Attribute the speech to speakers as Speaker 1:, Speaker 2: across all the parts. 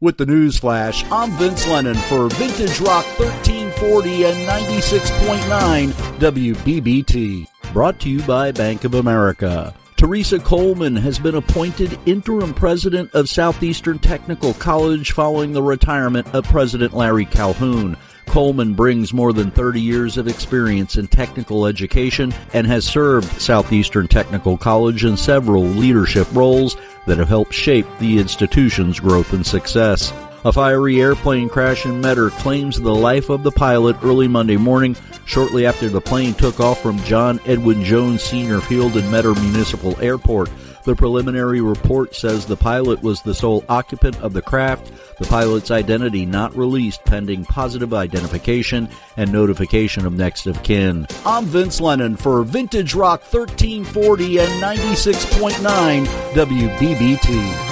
Speaker 1: With the news flash, I'm Vince Lennon for Vintage Rock 1340 and 96.9 WBBT. Brought to you by Bank of America. Teresa Coleman has been appointed interim president of Southeastern Technical College following the retirement of President Larry Calhoun. Coleman brings more than 30 years of experience in technical education and has served Southeastern Technical College in several leadership roles that have helped shape the institution's growth and success. A fiery airplane crash in Metter claims the life of the pilot early Monday morning, shortly after the plane took off from John Edwin Jones Senior Field in Metter Municipal Airport. The preliminary report says the pilot was the sole occupant of the craft. The pilot's identity not released pending positive identification and notification of next of kin. I'm Vince Lennon for Vintage Rock 1340 and 96.9 WBBT.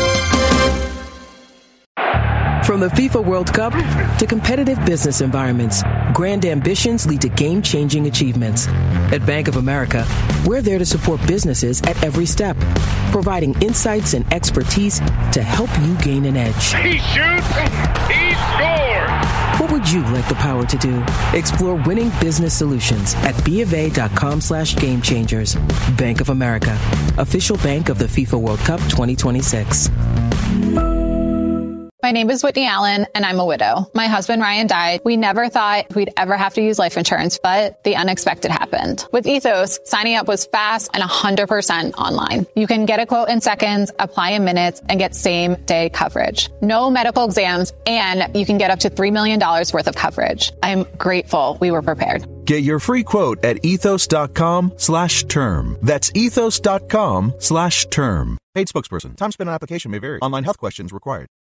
Speaker 2: From the FIFA World Cup to competitive business environments, grand ambitions lead to game-changing achievements. At Bank of America, we're there to support businesses at every step, providing insights and expertise to help you gain an edge.
Speaker 3: He shoots, he scores!
Speaker 2: What would you like the power to do? Explore winning business solutions at BofA.com/gamechangers. Bank of America, official bank of the FIFA World Cup 2026.
Speaker 4: My name is Whitney Allen, and I'm a widow. My husband, Ryan, died. We never thought we'd ever have to use life insurance, but the unexpected happened. With Ethos, signing up was fast and 100% online. You can get a quote in seconds, apply in minutes, and get same-day coverage. No medical exams, and you can get up to $3 million worth of coverage. I'm grateful we were prepared.
Speaker 5: Get your free quote at ethos.com/term. That's ethos.com/term. Paid spokesperson. Time spent on application may vary. Online health questions required.